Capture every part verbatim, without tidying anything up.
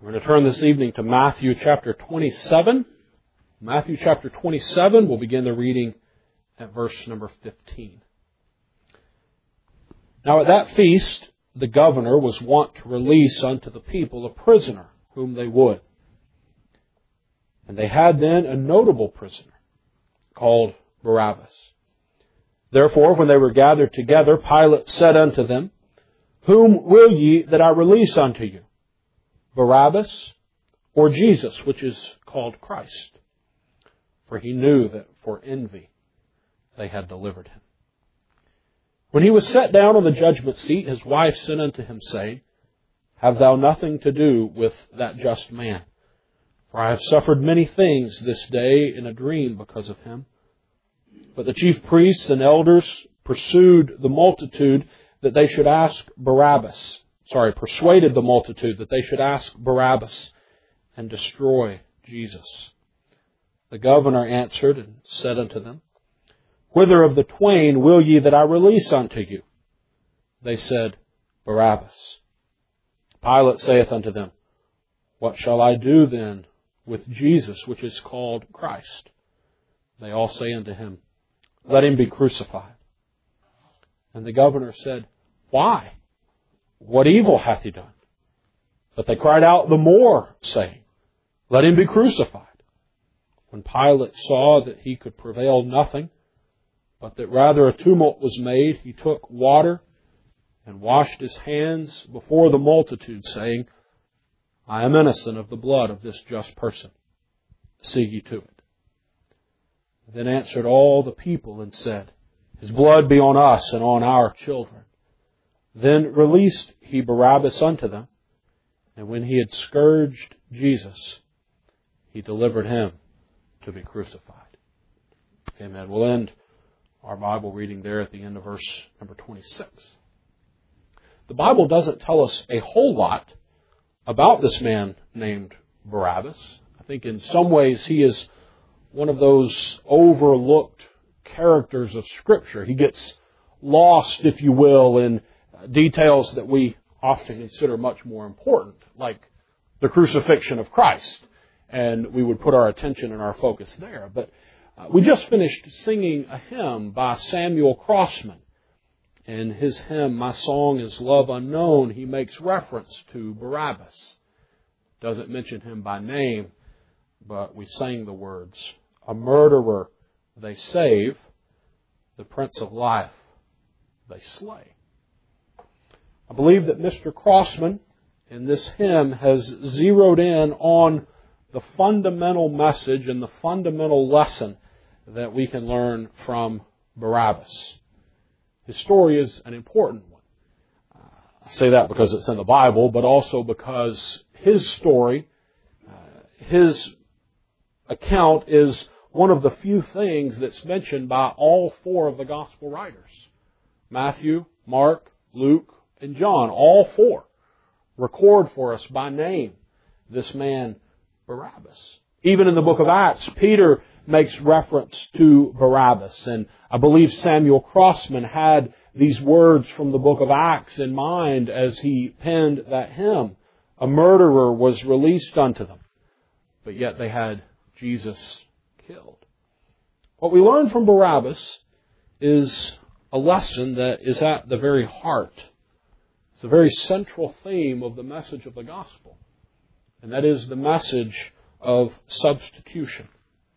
We're going to turn this evening to Matthew chapter twenty-seven. Matthew chapter twenty-seven, we'll begin the reading at verse number fifteen. Now at that feast, the governor was wont to release unto the people a prisoner whom they would. And they had then a notable prisoner called Barabbas. Therefore, when they were gathered together, Pilate said unto them, Whom will ye that I release unto you? Barabbas or Jesus, which is called Christ? For he knew that for envy they had delivered him. When he was set down on the judgment seat, his wife sent unto him, saying, Have thou nothing to do with that just man? For I have suffered many things this day in a dream because of him. But the chief priests and elders pursued the multitude that they should ask Barabbas. Sorry, persuaded the multitude that they should ask Barabbas and destroy Jesus. The governor answered and said unto them, Whither of the twain will ye that I release unto you? They said, Barabbas. Pilate saith unto them, What shall I do then with Jesus, which is called Christ? They all say unto him, Let him be crucified. And the governor said, Why? What evil hath he done? But they cried out the more, saying, Let him be crucified. When Pilate saw that he could prevail nothing, but that rather a tumult was made, he took water and washed his hands before the multitude, saying, I am innocent of the blood of this just person. See ye to it. Then answered all the people and said, His blood be on us and on our children. Then released he Barabbas unto them, and when he had scourged Jesus, he delivered him to be crucified. Amen. We'll end our Bible reading there at the end of verse number twenty-six. The Bible doesn't tell us a whole lot about this man named Barabbas. I think in some ways he is one of those overlooked characters of Scripture. He gets lost, if you will, in details that we often consider much more important, like the crucifixion of Christ. And we would put our attention and our focus there. But uh, we just finished singing a hymn by Samuel Crossman. In his hymn, My Song is Love Unknown, he makes reference to Barabbas. Doesn't mention him by name, but we sang the words, A murderer they save, the Prince of Life they slay. I believe that Mister Crossman in this hymn has zeroed in on the fundamental message and the fundamental lesson that we can learn from Barabbas. His story is an important one. I say that because it's in the Bible, but also because his story, uh, his account is one of the few things that's mentioned by all four of the gospel writers. Matthew, Mark, Luke, and John, all four, record for us by name this man Barabbas. Even in the book of Acts, Peter makes reference to Barabbas. And I believe Samuel Crossman had these words from the book of Acts in mind as he penned that hymn. A murderer was released unto them, but yet they had Jesus killed. What we learn from Barabbas is a lesson that is at the very heart. It's a very central theme of the message of the gospel. And that is the message of substitution.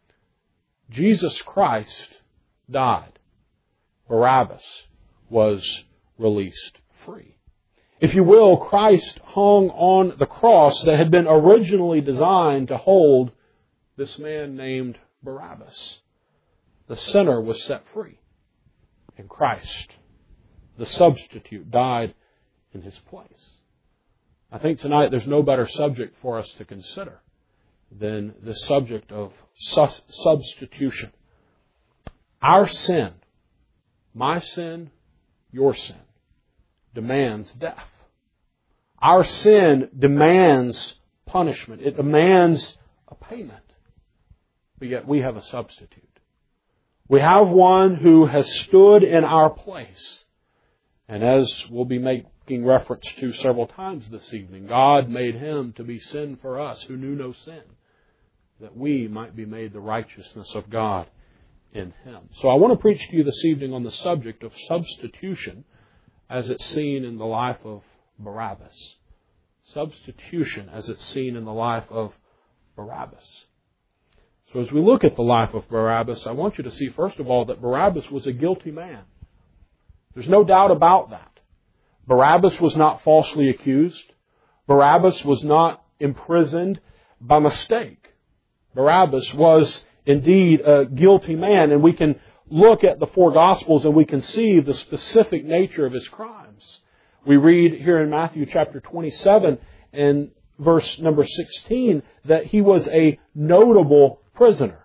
Jesus Christ died. Barabbas was released free. If you will, Christ hung on the cross that had been originally designed to hold this man named Barabbas. The sinner was set free. And Christ, the substitute, died in his place. I think tonight there's no better subject for us to consider than the subject of sus- substitution. Our sin, my sin, your sin, demands death. Our sin demands punishment. It demands a payment. But yet we have a substitute. We have one who has stood in our place. And as will be made making reference to several times this evening. God made Him to be sin for us who knew no sin, that we might be made the righteousness of God in Him. So I want to preach to you this evening on the subject of substitution as it's seen in the life of Barabbas. Substitution as it's seen in the life of Barabbas. So as we look at the life of Barabbas, I want you to see, first of all, that Barabbas was a guilty man. There's no doubt about that. Barabbas was not falsely accused. Barabbas was not imprisoned by mistake. Barabbas was indeed a guilty man, and we can look at the four Gospels and we can see the specific nature of his crimes. We read here in Matthew chapter twenty-seven and verse number sixteen that he was a notable prisoner.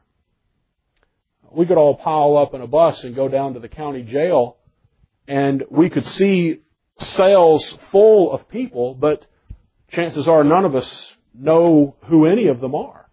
We could all pile up in a bus and go down to the county jail, and we could see cells full of people, but chances are none of us know who any of them are.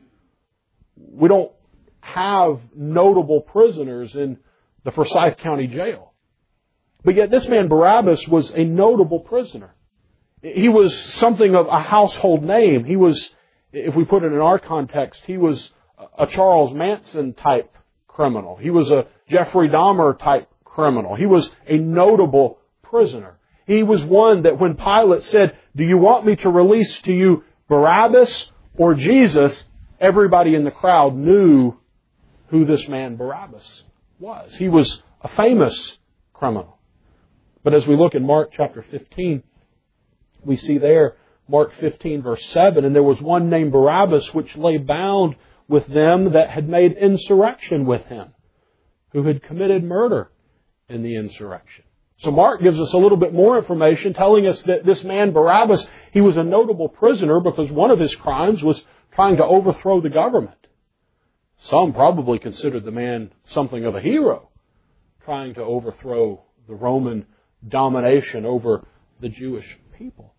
We don't have notable prisoners in the Forsyth County Jail. But yet this man Barabbas was a notable prisoner. He was something of a household name. He was, if we put it in our context, he was a Charles Manson type criminal. He was a Jeffrey Dahmer type criminal. He was a notable prisoner. He was one that when Pilate said, "Do you want me to release to you Barabbas or Jesus?" everybody in the crowd knew who this man Barabbas was. He was a famous criminal. But as we look in Mark chapter fifteen, we see there, Mark fifteen verse seven, "And there was one named Barabbas which lay bound with them that had made insurrection with him, who had committed murder in the insurrection." So Mark gives us a little bit more information telling us that this man Barabbas, he was a notable prisoner because one of his crimes was trying to overthrow the government. Some probably considered the man something of a hero, trying to overthrow the Roman domination over the Jewish people.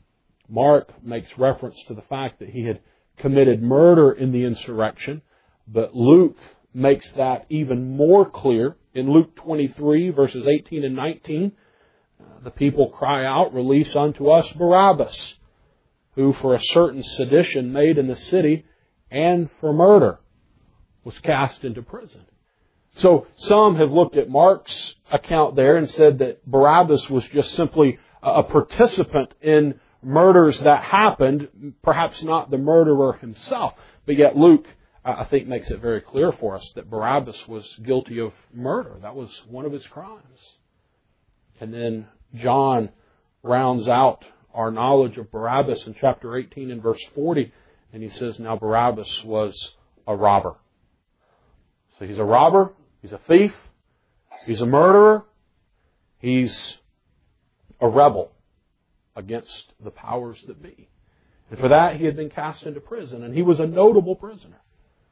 Mark makes reference to the fact that he had committed murder in the insurrection, but Luke makes that even more clear. In Luke twenty-three, verses eighteen and nineteen, the people cry out, "Release unto us Barabbas, who for a certain sedition made in the city and for murder was cast into prison." So some have looked at Mark's account there and said that Barabbas was just simply a participant in murders that happened, perhaps not the murderer himself. But yet Luke, I think, makes it very clear for us that Barabbas was guilty of murder. That was one of his crimes. And then John rounds out our knowledge of Barabbas in chapter eighteen and verse forty, and he says, "Now Barabbas was a robber." So he's a robber, he's a thief, he's a murderer, he's a rebel against the powers that be. And for that he had been cast into prison, and he was a notable prisoner.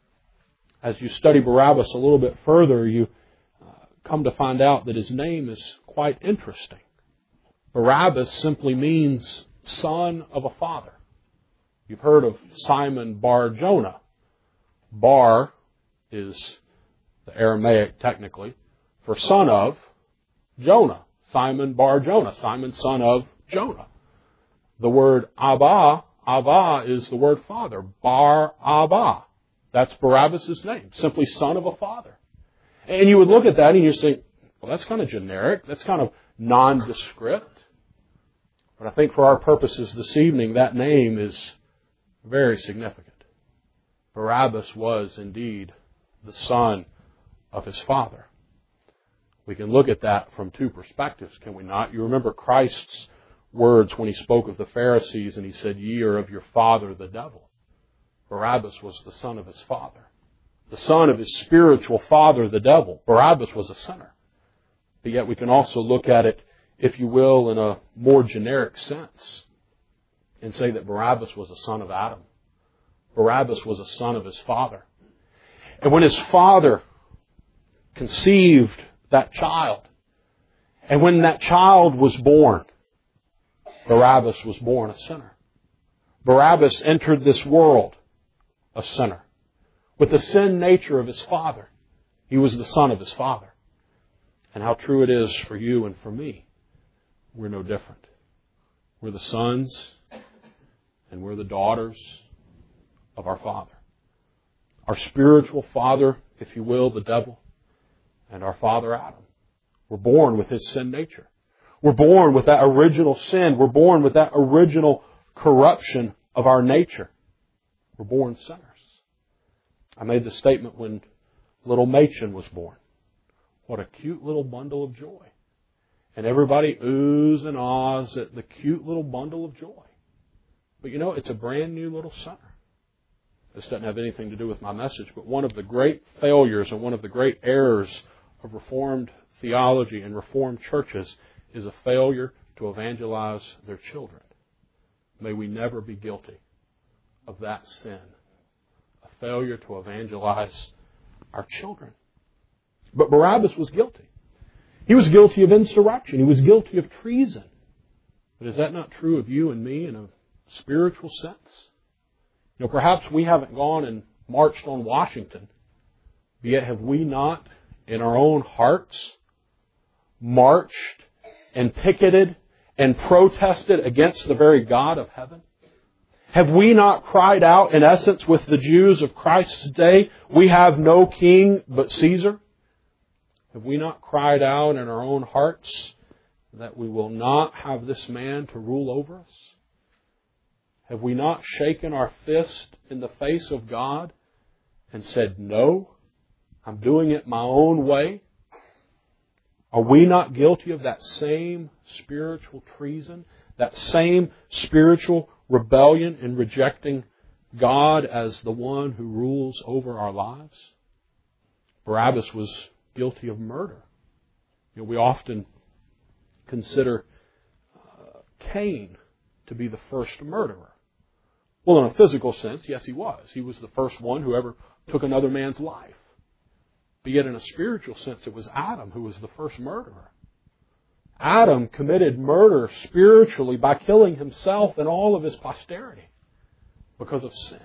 As you study Barabbas a little bit further, you uh, come to find out that his name is quite interesting. Barabbas simply means son of a father. You've heard of Simon Bar Jonah. Bar is the Aramaic, technically, for son of Jonah. Simon Bar Jonah. Simon, son of Jonah. The word Abba, Abba is the word father. Bar Abba. That's Barabbas' name. Simply son of a father. And you would look at that and you think, well, that's kind of generic. That's kind of nondescript. But I think for our purposes this evening, that name is very significant. Barabbas was indeed the son of his father. We can look at that from two perspectives, can we not? You remember Christ's words when he spoke of the Pharisees and he said, "Ye are of your father the devil." Barabbas was the son of his father. The son of his spiritual father, the devil. Barabbas was a sinner. But yet we can also look at it, if you will, in a more generic sense and say that Barabbas was a son of Adam. Barabbas was a son of his father. And when his father conceived that child, and when that child was born, Barabbas was born a sinner. Barabbas entered this world a sinner. With the sin nature of his father, he was the son of his father. And how true it is for you and for me. We're no different. We're the sons and we're the daughters of our Father. Our spiritual father, if you will, the devil, and our father Adam. We're born with his sin nature. We're born with that original sin. We're born with that original corruption of our nature. We're born sinners. I made the statement when little Machen was born. What a cute little bundle of joy. And everybody oohs and ahs at the cute little bundle of joy. But you know, it's a brand new little sinner. This doesn't have anything to do with my message, but one of the great failures and one of the great errors of Reformed theology and Reformed churches is a failure to evangelize their children. May we never be guilty of that sin. A failure to evangelize our children. But Barabbas was guilty. He was guilty of insurrection. He was guilty of treason. But is that not true of you and me in a spiritual sense? You know, perhaps we haven't gone and marched on Washington, but yet have we not, in our own hearts, marched and picketed and protested against the very God of heaven? Have we not cried out, in essence, with the Jews of Christ's day, we have no king but Caesar? Have we not cried out in our own hearts that we will not have this man to rule over us? Have we not shaken our fist in the face of God and said, no, I'm doing it my own way? Are we not guilty of that same spiritual treason, that same spiritual rebellion in rejecting God as the one who rules over our lives? Barabbas was guilty of murder. You know, we often consider uh, Cain to be the first murderer. Well, in a physical sense, yes, he was. He was the first one who ever took another man's life. But yet in a spiritual sense, it was Adam who was the first murderer. Adam committed murder spiritually by killing himself and all of his posterity because of sin.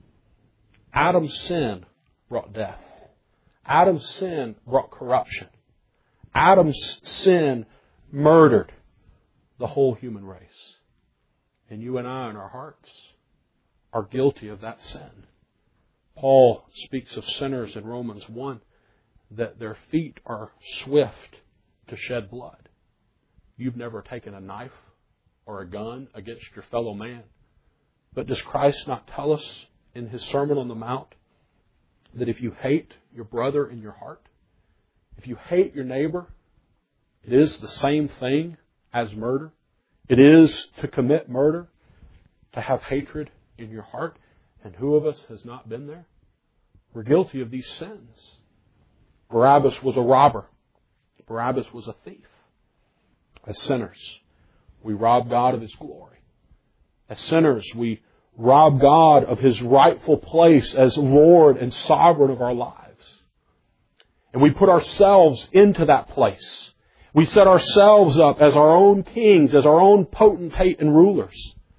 Adam's sin brought death. Adam's sin brought corruption. Adam's sin murdered the whole human race. And you and I in our hearts are guilty of that sin. Paul speaks of sinners in Romans one, that their feet are swift to shed blood. You've never taken a knife or a gun against your fellow man. But does Christ not tell us in His Sermon on the Mount that if you hate your brother in your heart, if you hate your neighbor, it is the same thing as murder? It is to commit murder, to have hatred in your heart. And who of us has not been there? We're guilty of these sins. Barabbas was a robber. Barabbas was a thief. As sinners, we rob God of His glory. As sinners, we rob God of His rightful place as Lord and sovereign of our lives. And we put ourselves into that place. We set ourselves up as our own kings, as our own potentate and rulers.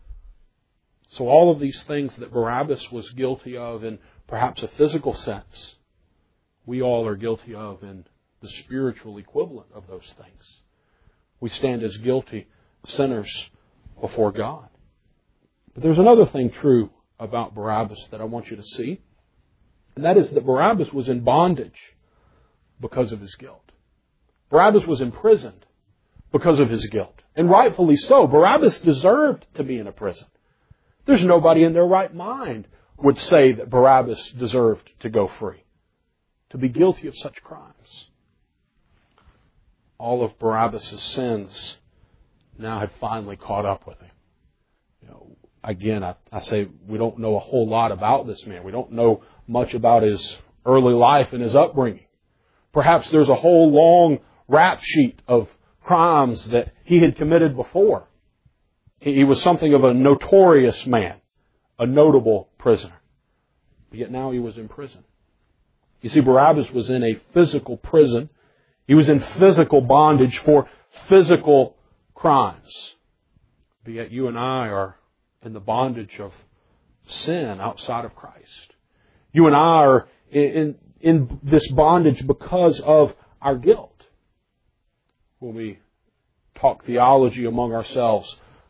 So all of these things that Barabbas was guilty of in perhaps a physical sense, we all are guilty of in the spiritual equivalent of those things. We stand as guilty sinners before God. But there's another thing true about Barabbas that I want you to see, and that is that Barabbas was in bondage because of his guilt. Barabbas was imprisoned because of his guilt. And rightfully so. Barabbas deserved to be in a prison. There's nobody in their right mind would say that Barabbas deserved to go free, to be guilty of such crimes. All of Barabbas' sins now had finally caught up with him. You know, again, I, I say we don't know a whole lot about this man. We don't know much about his early life and his upbringing. Perhaps there's a whole long rap sheet of crimes that he had committed before. He was something of a notorious man, a notable prisoner. But yet now he was in prison. You see, Barabbas was in a physical prison. He was in physical bondage for physical crimes. But yet you and I are in the bondage of sin outside of Christ. You and I are in, in this bondage because of our guilt. When we talk theology among ourselves,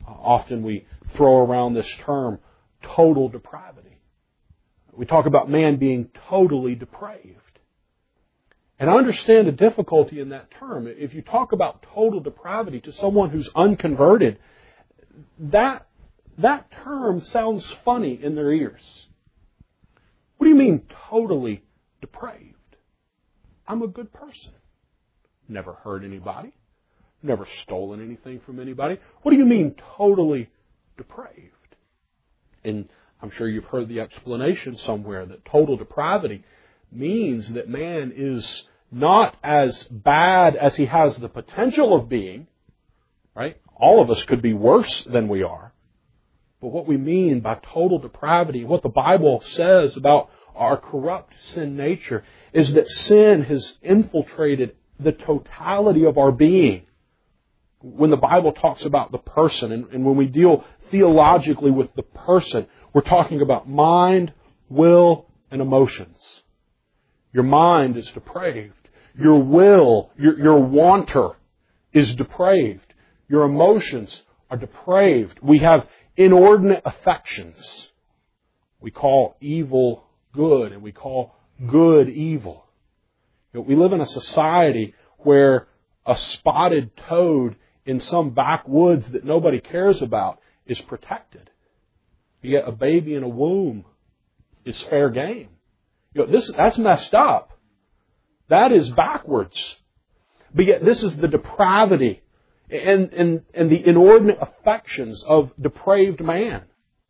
Uh, often we throw around this term, total depravity. We talk about man being totally depraved. And I understand the difficulty in that term. If you talk about total depravity to someone who's unconverted, that, that term sounds funny in their ears. What do you mean totally depraved? I'm a good person. Never hurt anybody. Never stolen anything from anybody. What do you mean totally depraved? And I'm sure you've heard the explanation somewhere that total depravity means that man is not as bad as he has the potential of being, right? All of us could be worse than we are. But what we mean by total depravity, what the Bible says about our corrupt sin nature, is that sin has infiltrated the totality of our being. When the Bible talks about the person, and, and when we deal theologically with the person, we're talking about mind, will, and emotions. Your mind is depraved. Your will, your, your wanter is depraved. Your emotions are depraved. We have inordinate affections. We call evil good, and we call good evil. You know, we live in a society where a spotted toad in some backwoods that nobody cares about is protected. Yet a baby in a womb is fair game. You know, this, that's messed up. That is backwards. But yet this is the depravity and, and, and the inordinate affections of depraved man.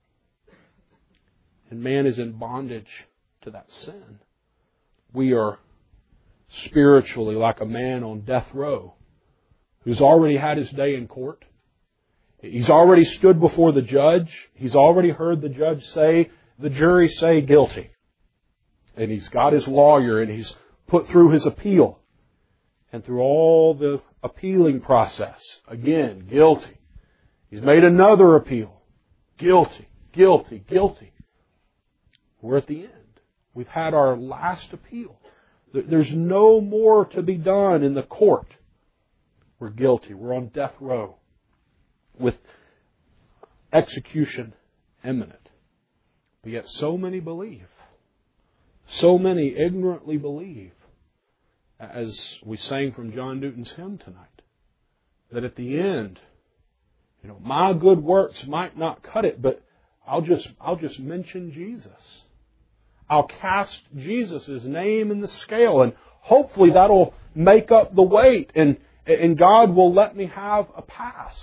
And man is in bondage to that sin. We are spiritually like a man on death row who's already had his day in court. He's already stood before the judge. He's already heard the judge say, the jury say guilty. And he's got his lawyer and he's put through his appeal. And through all the appealing process, again, guilty. He's made another appeal. Guilty, guilty, guilty. We're at the end. We've had our last appeal. There's no more to be done in the court. We're guilty. We're on death row with execution imminent. But yet so many believe. So many ignorantly believe, as we sang from John Newton's hymn tonight, that at the end, you know, my good works might not cut it, but I'll just, I'll just mention Jesus. I'll cast Jesus' name in the scale, and hopefully that'll make up the weight, and, and God will let me have a pass.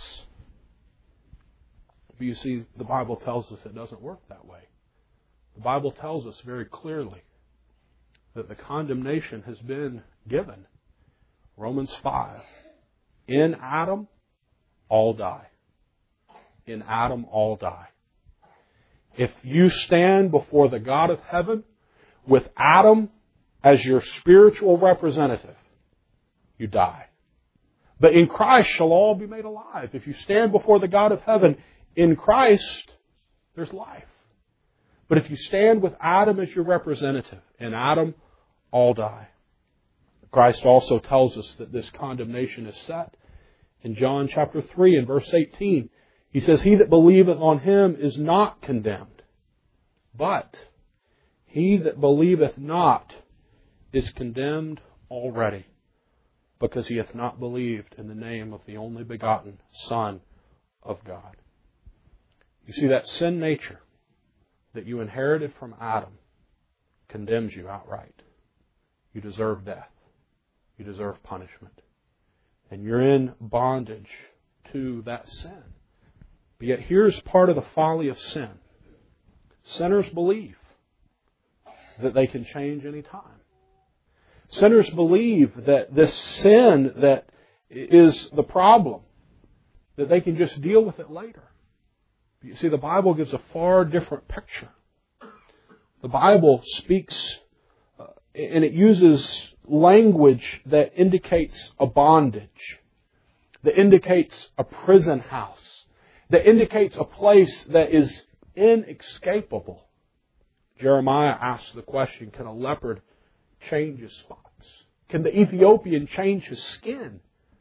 But you see, the Bible tells us it doesn't work that way. The Bible tells us very clearly that the condemnation has been given. Romans five. In Adam, all die. In Adam, all die. If you stand before the God of heaven with Adam as your spiritual representative, you die. But in Christ shall all be made alive. If you stand before the God of heaven in Christ, there's life. But if you stand with Adam as your representative, in Adam, all die. Christ also tells us that this condemnation is set. In John chapter three and verse eighteen, He says, He that believeth on Him is not condemned, but he that believeth not is condemned already, because he hath not believed in the name of the only begotten Son of God. You see, that sin nature that you inherited from Adam condemns you outright. You deserve death. You deserve punishment. And you're in bondage to that sin. But yet here's part of the folly of sin. Sinners believe that they can change any time. Sinners believe that this sin that is the problem, that they can just deal with it later. You see, the Bible gives a far different picture. The Bible speaks uh, and it uses language that indicates a bondage, that indicates a prison house, that indicates a place that is inescapable. Jeremiah asks the question, can a leopard change his spots? Can the Ethiopian change his skin?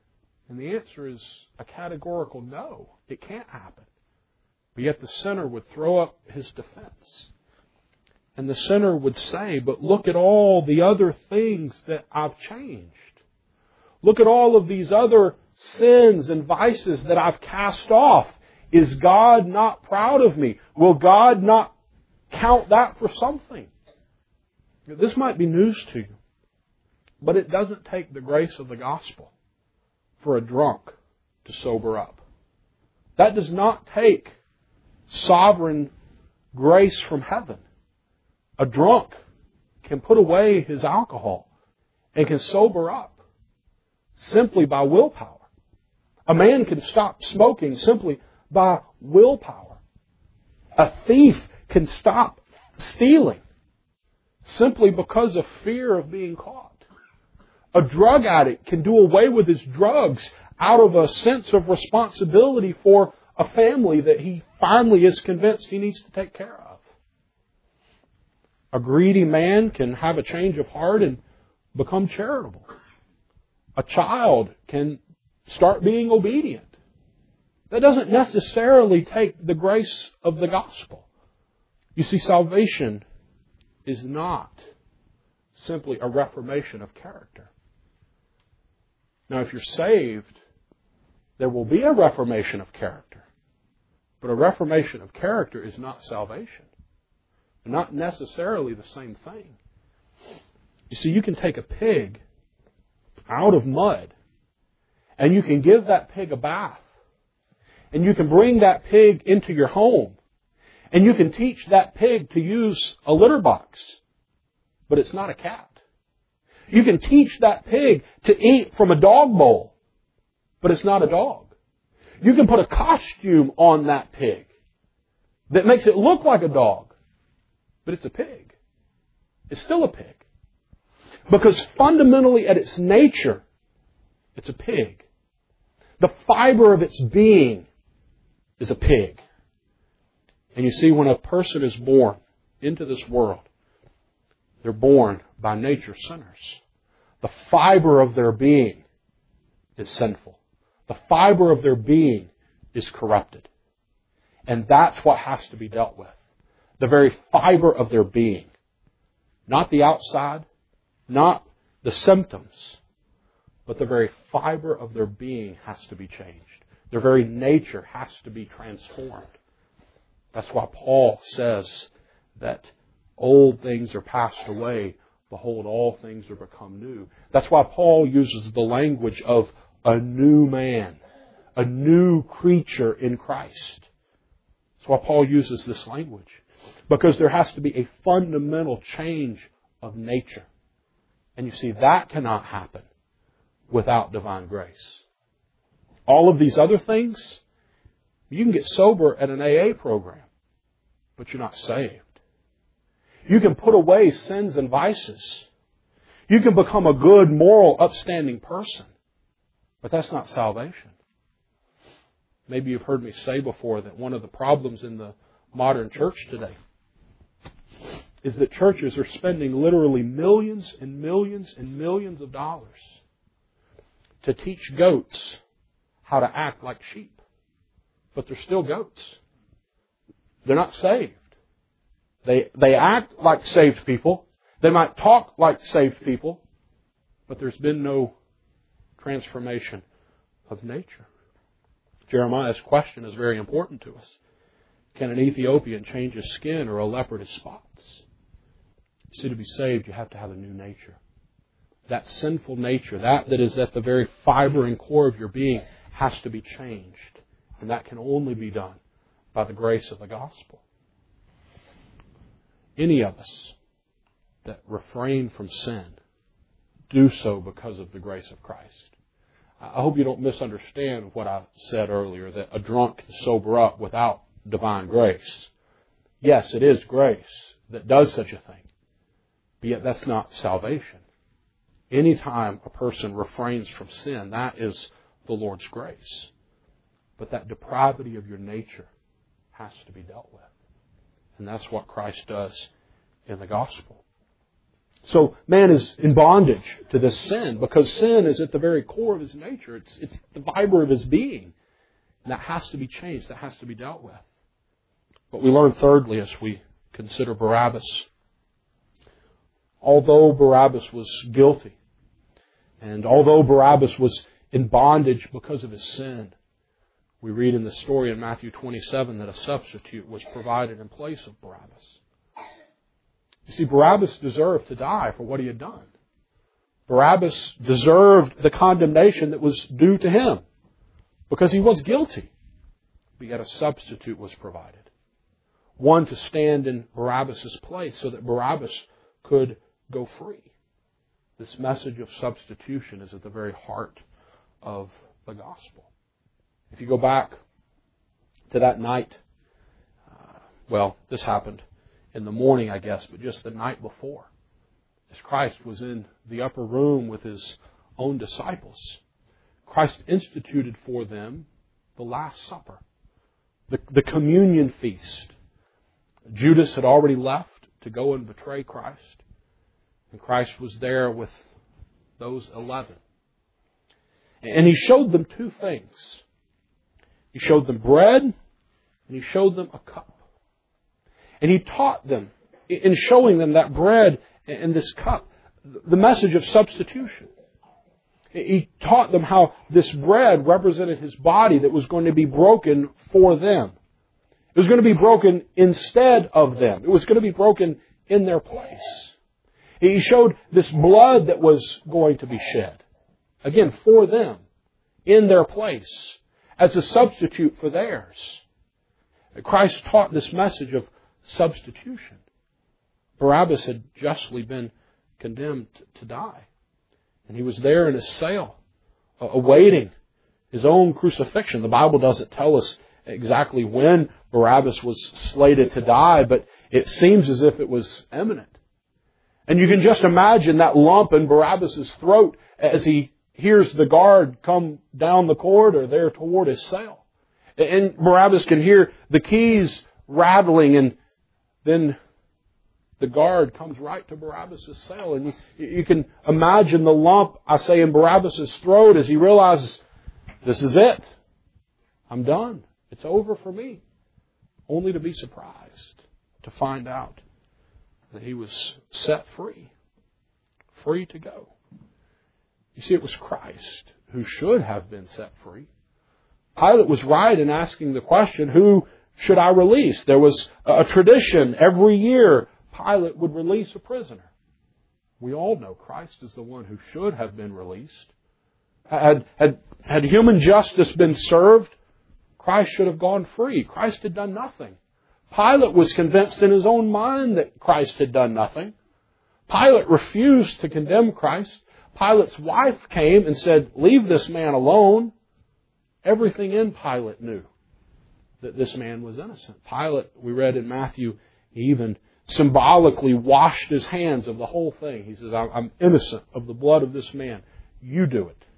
And the answer is a categorical no. It can't happen. But yet the sinner would throw up his defense. And the sinner would say, but look at all the other things that I've changed. Look at all of these other sins and vices that I've cast off. Is God not proud of me? Will God not count that for something? This might be news to you, but it doesn't take the grace of the gospel for a drunk to sober up. That does not take sovereign grace from heaven. A drunk can put away his alcohol and can sober up simply by willpower. A man can stop smoking simply by willpower. A thief can stop stealing simply because of fear of being caught. A drug addict can do away with his drugs out of a sense of responsibility for a family that he finally is convinced he needs to take care of. A greedy man can have a change of heart and become charitable. A child can start being obedient. That doesn't necessarily take the grace of the gospel. You see, salvation is not simply a reformation of character. Now, if you're saved, there will be a reformation of character. But a reformation of character is not salvation. They're not necessarily the same thing. You see, you can take a pig out of mud, and you can give that pig a bath, and you can bring that pig into your home, and you can teach that pig to use a litter box, but it's not a cat. You can teach that pig to eat from a dog bowl, but it's not a dog. You can put a costume on that pig that makes it look like a dog, but it's a pig. It's still a pig. Because fundamentally at its nature, it's a pig. The fiber of its being is a pig. And you see, when a person is born into this world, they're born by nature sinners. The fiber of their being is sinful. The fiber of their being is corrupted. And that's what has to be dealt with. The very fiber of their being. Not the outside, not the symptoms, but the very fiber of their being has to be changed. Their very nature has to be transformed. That's why Paul says that old things are passed away. Behold, all things are become new. That's why Paul uses the language of a new man, a new creature in Christ. That's why Paul uses this language. Because there has to be a fundamental change of nature. And you see, that cannot happen without divine grace. All of these other things, you can get sober at an A A program, but you're not saved. You can put away sins and vices. You can become a good, moral, upstanding person, but that's not salvation. Maybe you've heard me say before that one of the problems in the modern church today is that churches are spending literally millions and millions and millions of dollars to teach goats how to act like sheep. But they're still goats. They're not saved. They, they act like saved people. They might talk like saved people. But there's been no transformation of nature. Jeremiah's question is very important to us. Can an Ethiopian change his skin or a leopard his spots? You see, to be saved, you have to have a new nature. That sinful nature, that that is at the very fiber and core of your being, has to be changed. And that can only be done by the grace of the gospel. Any of us that refrain from sin do so because of the grace of Christ. I hope you don't misunderstand what I said earlier, that a drunk can sober up without divine grace. Yes, it is grace that does such a thing. But yet that's not salvation. Anytime a person refrains from sin, that is the Lord's grace. But that depravity of your nature has to be dealt with. And that's what Christ does in the gospel. So man is in bondage to this sin because sin is at the very core of his nature. It's, it's the fiber of his being. And that has to be changed. That has to be dealt with. But we learn thirdly as we consider Barabbas. Although Barabbas was guilty, and although Barabbas was in bondage because of his sin, we read in the story in Matthew twenty-seven that a substitute was provided in place of Barabbas. You see, Barabbas deserved to die for what he had done. Barabbas deserved the condemnation that was due to him because he was guilty. But yet a substitute was provided. One to stand in Barabbas' place so that Barabbas could go free. This message of substitution is at the very heart of the gospel. If you go back to that night, uh, well, this happened in the morning, I guess, but just the night before, as Christ was in the upper room with His own disciples, Christ instituted for them the Last Supper, the, the communion feast. Judas had already left to go and betray Christ, and Christ was there with those eleven. And He showed them two things. He showed them bread, and He showed them a cup. And He taught them, in showing them that bread and this cup, the message of substitution. He taught them how this bread represented His body that was going to be broken for them. It was going to be broken instead of them. It was going to be broken in their place. He showed this blood that was going to be shed. Again, for them, in their place, as a substitute for theirs. Christ taught this message of substitution. Barabbas had justly been condemned to die. And he was there in his cell, awaiting his own crucifixion. The Bible doesn't tell us exactly when Barabbas was slated to die, but it seems as if it was imminent. And you can just imagine that lump in Barabbas' throat as he hears the guard come down the corridor there toward his cell. And Barabbas can hear the keys rattling, and then the guard comes right to Barabbas' cell. And you, you can imagine the lump, I say, in Barabbas' throat as he realizes, this is it. I'm done. It's over for me. Only to be surprised to find out that he was set free. Free to go. You see, it was Christ who should have been set free. Pilate was right in asking the question, who should I release? There was a tradition every year Pilate would release a prisoner. We all know Christ is the one who should have been released. Had, had, had human justice been served, Christ should have gone free. Christ had done nothing. Pilate was convinced in his own mind that Christ had done nothing. Pilate refused to condemn Christ. Pilate's wife came and said, leave this man alone. Everything in Pilate knew that this man was innocent. Pilate, we read in Matthew, he even symbolically washed his hands of the whole thing. He says, I'm innocent of the blood of this man. You do it.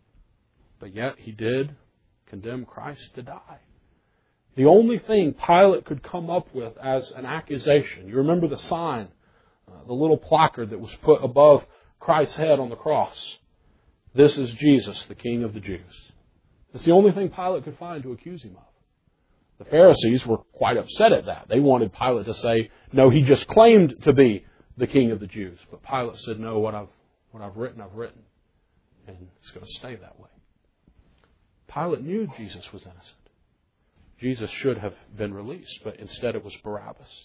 But yet he did condemn Christ to die. The only thing Pilate could come up with as an accusation, you remember the sign, uh, the little placard that was put above Christ's head on the cross. This is Jesus, the King of the Jews. It's the only thing Pilate could find to accuse him of. The Pharisees were quite upset at that. They wanted Pilate to say, no, he just claimed to be the King of the Jews. But Pilate said, no, what I've, what I've written, I've written. And it's going to stay that way. Pilate knew Jesus was innocent. Jesus should have been released, but instead it was Barabbas.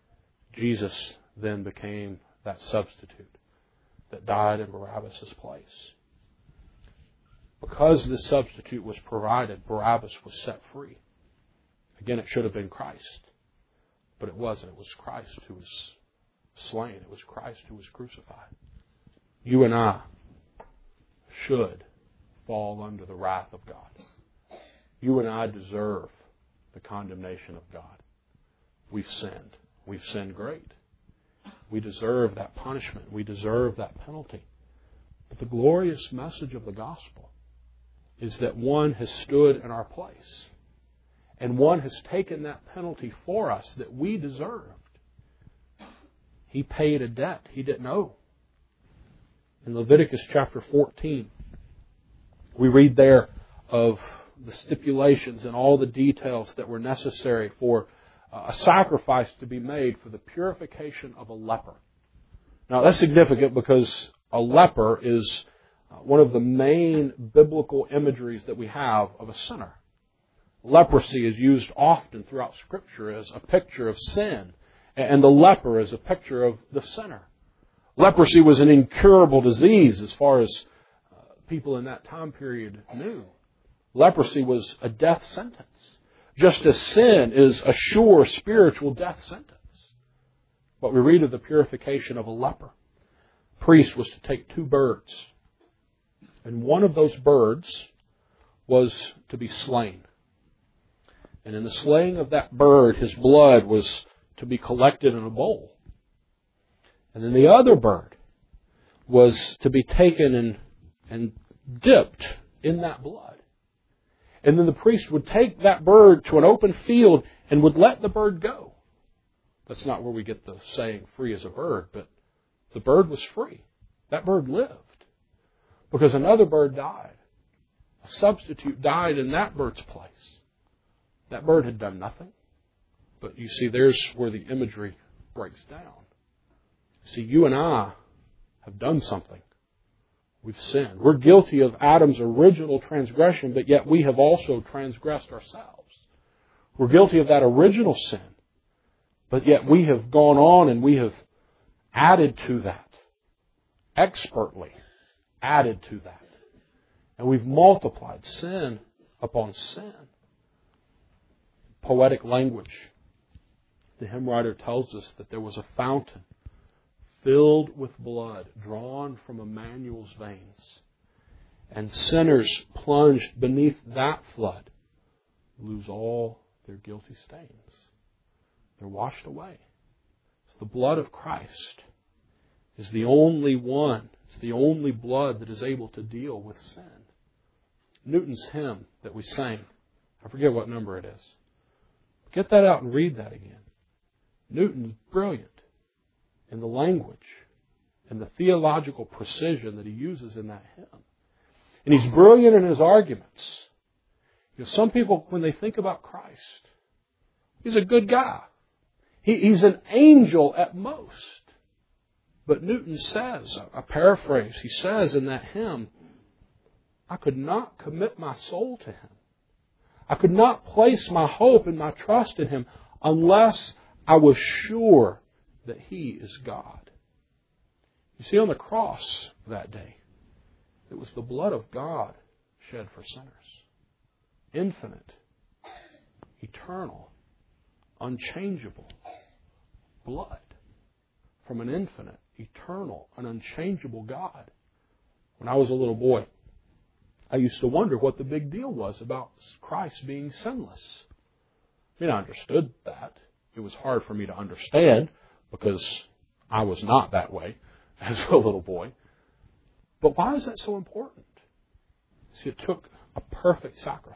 Jesus then became that substitute that died in Barabbas' place. Because this substitute was provided, Barabbas was set free. Again, it should have been Christ, but it wasn't. It was Christ who was slain. It was Christ who was crucified. You and I should fall under the wrath of God. You and I deserve the condemnation of God. We've sinned. We've sinned great. We deserve that punishment. We deserve that penalty. But the glorious message of the gospel is that one has stood in our place. And one has taken that penalty for us that we deserved. He paid a debt he didn't owe. In Leviticus chapter fourteen, we read there of the stipulations and all the details that were necessary for a sacrifice to be made for the purification of a leper. Now that's significant because a leper is one of the main biblical imageries that we have of a sinner. Leprosy is used often throughout Scripture as a picture of sin, and the leper is a picture of the sinner. Leprosy was an incurable disease as far as people in that time period knew. Leprosy was a death sentence, just as sin is a sure spiritual death sentence. But we read of the purification of a leper. The priest was to take two birds, and one of those birds was to be slain. And in the slaying of that bird, his blood was to be collected in a bowl. And then the other bird was to be taken and, and dipped in that blood. And then the priest would take that bird to an open field and would let the bird go. That's not where we get the saying free as a bird, but the bird was free. That bird lived because another bird died. A substitute died in that bird's place. That bird had done nothing. But you see, there's where the imagery breaks down. See, you and I have done something. We've sinned. We're guilty of Adam's original transgression, but yet we have also transgressed ourselves. We're guilty of that original sin, but yet we have gone on and we have added to that. Expertly added to that. And we've multiplied sin upon sin. Poetic language. The hymn writer tells us that there was a fountain filled with blood drawn from Emmanuel's veins. And sinners plunged beneath that flood lose all their guilty stains. They're washed away. It's the blood of Christ is the only one, it's the only blood that is able to deal with sin. Newton's hymn that we sang, I forget what number it is. Get that out and read that again. Newton's brilliant in the language and the theological precision that he uses in that hymn. And he's brilliant in his arguments. You know, some people, when they think about Christ, he's a good guy. He, he's an angel at most. But Newton says, a paraphrase, he says in that hymn, I could not commit my soul to him. I could not place my hope and my trust in him unless I was sure that he is God. You see, on the cross that day, it was the blood of God shed for sinners. Infinite, eternal, unchangeable blood from an infinite, eternal, and unchangeable God. When I was a little boy, I used to wonder what the big deal was about Christ being sinless. I mean, I understood that. It was hard for me to understand because I was not that way as a little boy. But why is that so important? See, it took a perfect sacrifice,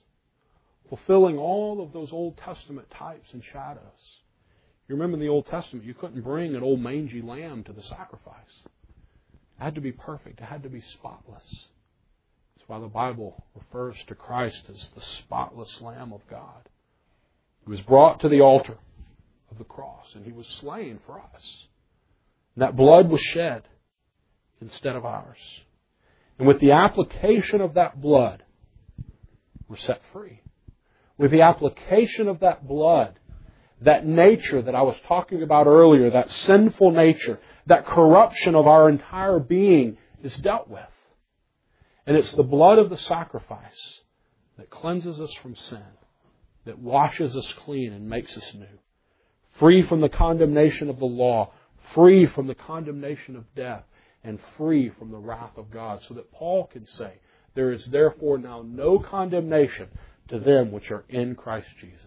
fulfilling all of those Old Testament types and shadows. You remember in the Old Testament, you couldn't bring an old mangy lamb to the sacrifice. It had to be perfect. It had to be spotless. That's why the Bible refers to Christ as the spotless Lamb of God. He was brought to the altar of the cross, and He was slain for us. And that blood was shed instead of ours. And with the application of that blood, we're set free. With the application of that blood, that nature that I was talking about earlier, that sinful nature, that corruption of our entire being is dealt with. And it's the blood of the sacrifice that cleanses us from sin, that washes us clean and makes us new. Free from the condemnation of the law, free from the condemnation of death, and free from the wrath of God. So that Paul can say, there is therefore now no condemnation to them which are in Christ Jesus.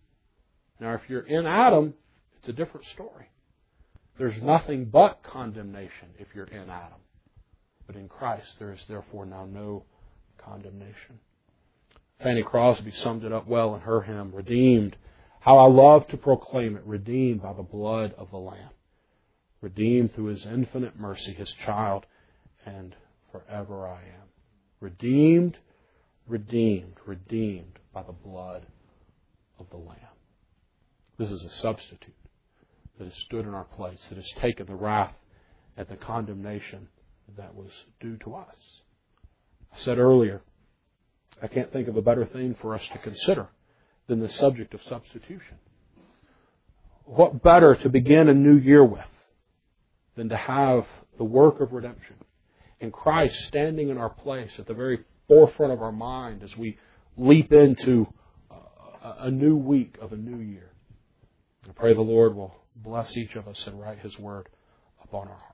Now, if you're in Adam, it's a different story. There's nothing but condemnation if you're in Adam. But in Christ, there is therefore now no condemnation. Fanny Crosby summed it up well in her hymn, Redeemed. How I love to proclaim it, redeemed by the blood of the Lamb. Redeemed through His infinite mercy, His child, and forever I am. Redeemed, redeemed, redeemed by the blood of the Lamb. This is a substitute that has stood in our place, that has taken the wrath and the condemnation that was due to us. I said earlier, I can't think of a better thing for us to consider than the subject of substitution. What better to begin a new year with than to have the work of redemption and Christ standing in our place at the very forefront of our mind as we leap into a new week of a new year. I pray the Lord will bless each of us and write His Word upon our hearts.